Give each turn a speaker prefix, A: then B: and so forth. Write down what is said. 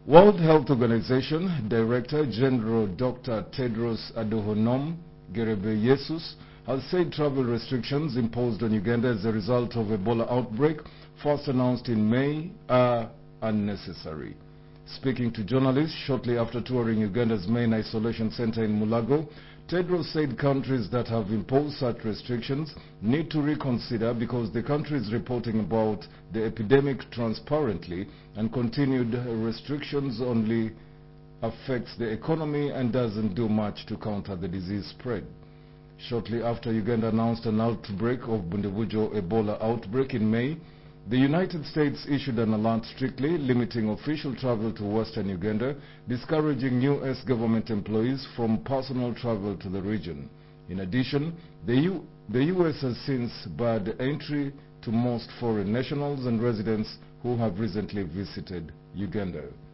A: World Health Organization Director General Dr. Tedros Adhanom Ghebreyesus has said travel restrictions imposed on Uganda as a result of Ebola outbreak, first announced in May, are unnecessary. Speaking to journalists shortly after touring Uganda's main isolation center in Mulago, Tedros said countries that have imposed such restrictions need to reconsider because the country is reporting about the epidemic transparently, and continued restrictions only affects the economy and doesn't do much to counter the disease spread. Shortly after Uganda announced an outbreak of Bundibugyo Ebola outbreak in May, the United States issued an alert strictly limiting official travel to western Uganda, discouraging U.S. government employees from personal travel to the region. In addition, the U.S. has since barred entry to most foreign nationals and residents who have recently visited Uganda.